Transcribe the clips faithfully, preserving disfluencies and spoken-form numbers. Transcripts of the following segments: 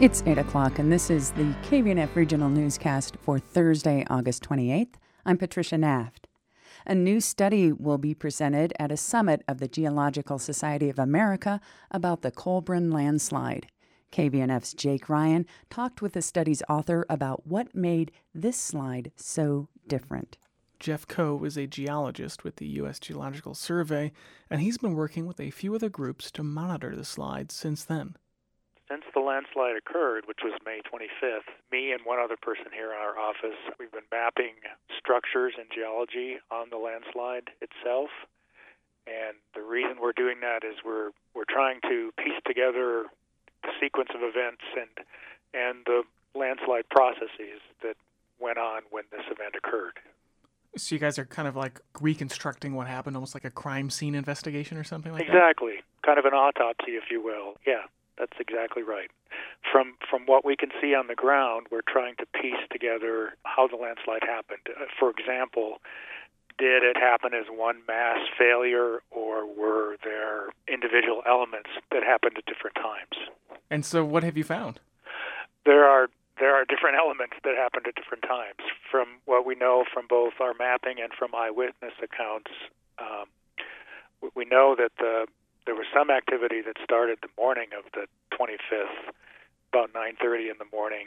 It's eight o'clock, and this is the K V N F Regional Newscast for Thursday, August twenty-eighth. I'm Patricia Naft. A new study will be presented at a summit of the Geological Society of America about the Colburn landslide. K V N F's Jake Ryan talked with the study's author about what made this slide so different. Jeff Coe is a geologist with the U S Geological Survey, and he's been working with a few other groups to monitor the slide since then. Since the landslide occurred, which was May twenty-fifth, me and one other person here in our office, we've been mapping structures and geology on the landslide itself. And the reason we're doing that is we're we're trying to piece together the sequence of events and and the landslide processes that went on when this event occurred. So you guys are kind of like reconstructing what happened, almost like a crime scene investigation or something like exactly. that? Exactly. Kind of an autopsy, if you will. Yeah. That's exactly right. From from what we can see on the ground, we're trying to piece together how the landslide happened. Uh, for example, did it happen as one mass failure, or were there individual elements that happened at different times? And so what have you found? There are there are different elements that happened at different times. From what we know from both our mapping and from eyewitness accounts, um, we know that the there was some activity that started the morning of the twenty-fifth, about nine thirty in the morning,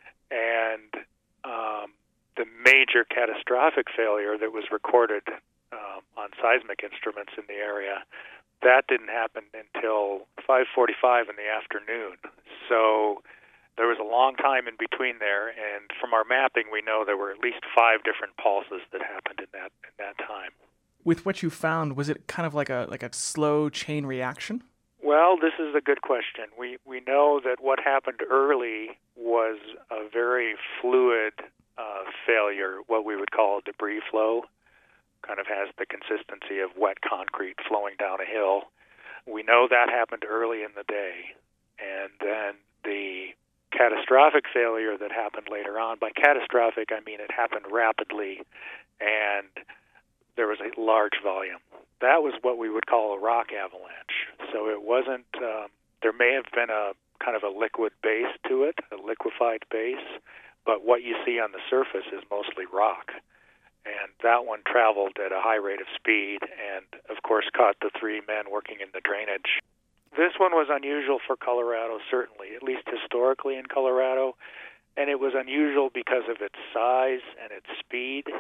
and um, the major catastrophic failure that was recorded um, on seismic instruments in the area, that didn't happen until five forty-five in the afternoon. So there was a long time in between there, and from our mapping, we know there were at least five different pulses that happened in that in that time. With what you found, was it kind of like a like a slow chain reaction? Well, this is a good question. We we know that what happened early was a very fluid uh, failure, what we would call a debris flow. Kind of has the consistency of wet concrete flowing down a hill. We know that happened early in the day. And then the catastrophic failure that happened later on, by catastrophic I mean it happened rapidly and there was a large volume. That was what we would call a rock avalanche. So it wasn't, um, there may have been a kind of a liquid base to it, a liquefied base, but what you see on the surface is mostly rock. And that one traveled at a high rate of speed and, of course, caught the three men working in the drainage. This one was unusual for Colorado, certainly, at least historically in Colorado, and it was unusual because of its size and its speed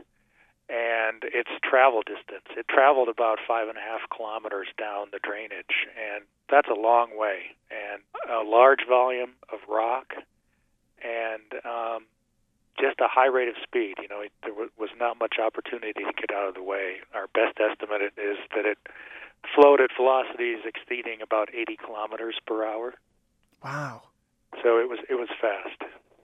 and its travel distance. It traveled about five and a half kilometers down the drainage, and that's a long way. And a large volume of rock, and um, just a high rate of speed. You know, it, there was not much opportunity to get out of the way. Our best estimate is that it flowed at velocities exceeding about eighty kilometers per hour. Wow! So it was it was fast.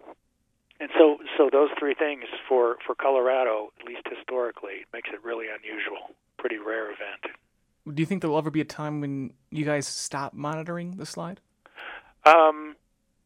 And so, so those three things for, for Colorado, at least historically, makes it really unusual, pretty rare event. Do you think there will ever be a time when you guys stop monitoring the slide? Um,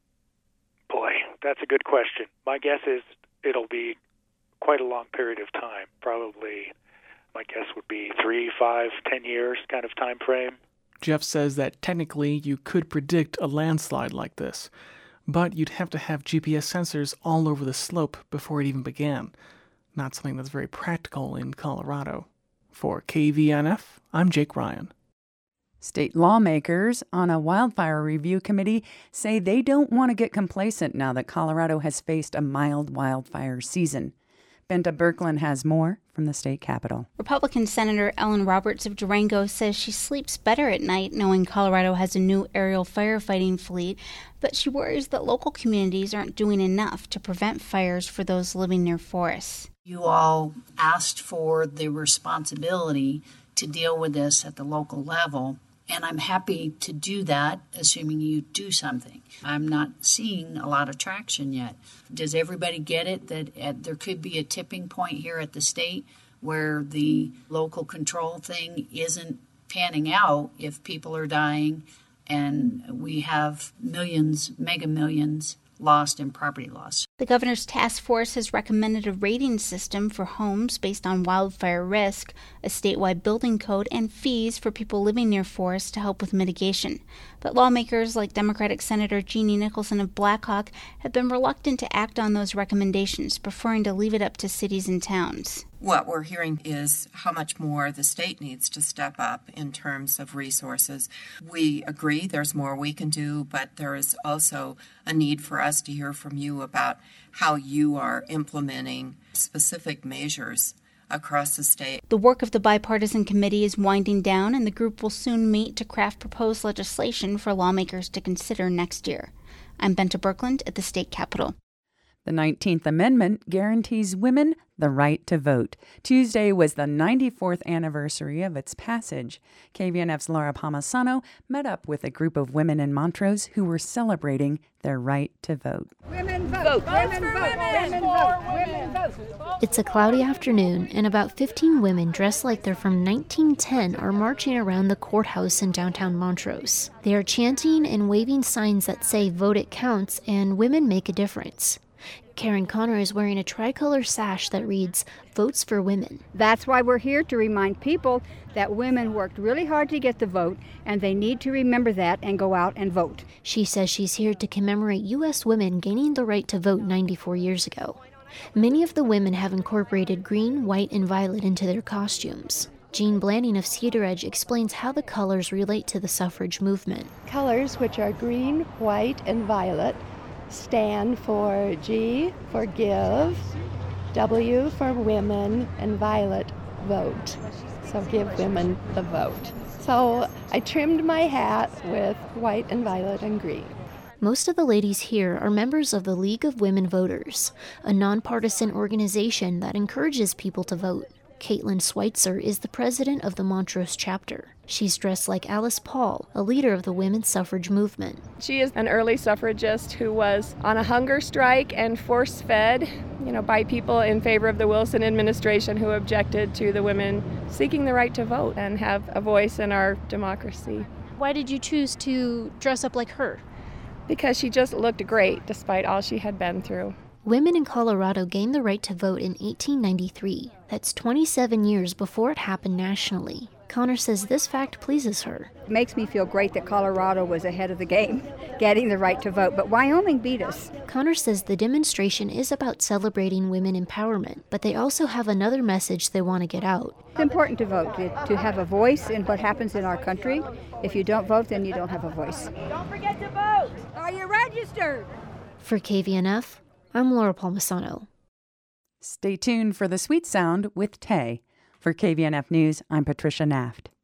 boy, that's a good question. My guess is it'll be quite a long period of time. Probably, my guess would be three, five, ten years kind of time frame. Jeff says that technically you could predict a landslide like this, but you'd have to have G P S sensors all over the slope before it even began. Not something that's very practical in Colorado. For K V N F, I'm Jake Ryan. State lawmakers on a wildfire review committee say they don't want to get complacent now that Colorado has faced a mild wildfire season. Benta Birkeland has more from the state capitol. Republican Senator Ellen Roberts of Durango says she sleeps better at night knowing Colorado has a new aerial firefighting fleet, but she worries that local communities aren't doing enough to prevent fires for those living near forests. You all asked for the responsibility to deal with this at the local level, and I'm happy to do that, assuming you do something. I'm not seeing a lot of traction yet. Does everybody get it that at, there could be a tipping point here at the state where the local control thing isn't panning out if people are dying and we have millions, mega millions lost in property loss? The governor's task force has recommended a rating system for homes based on wildfire risk, a statewide building code, and fees for people living near forests to help with mitigation. But lawmakers like Democratic Senator Jeannie Nicholson of Blackhawk have been reluctant to act on those recommendations, preferring to leave it up to cities and towns. What we're hearing is how much more the state needs to step up in terms of resources. We agree there's more we can do, but there is also a need for us to hear from you about how you are implementing specific measures across the state. The work of the bipartisan committee is winding down, and the group will soon meet to craft proposed legislation for lawmakers to consider next year. I'm Benta Birkeland at the state capitol. The nineteenth Amendment guarantees women the right to vote. Tuesday was the ninety-fourth anniversary of its passage. K V N F's Laura Palmisano met up with a group of women in Montrose who were celebrating their right to vote. Women vote! Women vote! Women vote! Women vote! It's a cloudy afternoon, and about fifteen women dressed like they're from nineteen ten are marching around the courthouse in downtown Montrose. They are chanting and waving signs that say "Vote It Counts" and "Women Make a Difference." Karen Connor is wearing a tricolor sash that reads, "Votes for Women." That's why we're here, to remind people that women worked really hard to get the vote, and they need to remember that and go out and vote. She says she's here to commemorate U S women gaining the right to vote ninety-four years ago. Many of the women have incorporated green, white, and violet into their costumes. Jean Blanding of Cedar Edge explains how the colors relate to the suffrage movement. Colors, which are green, white, and violet, stand for G for give, W for women, and violet, vote. So give women the vote. So I trimmed my hat with white and violet and green. Most of the ladies here are members of the League of Women Voters, a nonpartisan organization that encourages people to vote. Caitlin Schweitzer is the president of the Montrose chapter. She's dressed like Alice Paul, a leader of the women's suffrage movement. She is an early suffragist who was on a hunger strike and force-fed, you know, by people in favor of the Wilson administration who objected to the women seeking the right to vote and have a voice in our democracy. Why did you choose to dress up like her? Because she just looked great despite all she had been through. Women in Colorado gained the right to vote in eighteen ninety-three. That's twenty-seven years before it happened nationally. Connor says this fact pleases her. It makes me feel great that Colorado was ahead of the game, getting the right to vote, but Wyoming beat us. Connor says the demonstration is about celebrating women empowerment, but they also have another message they want to get out. It's important to vote, to have a voice in what happens in our country. If you don't vote, then you don't have a voice. Don't forget to vote! Are you registered? For K V N F, I'm Laura Palmisano. Stay tuned for the Sweet Sound with Tay. For K V N F News, I'm Patricia Naft.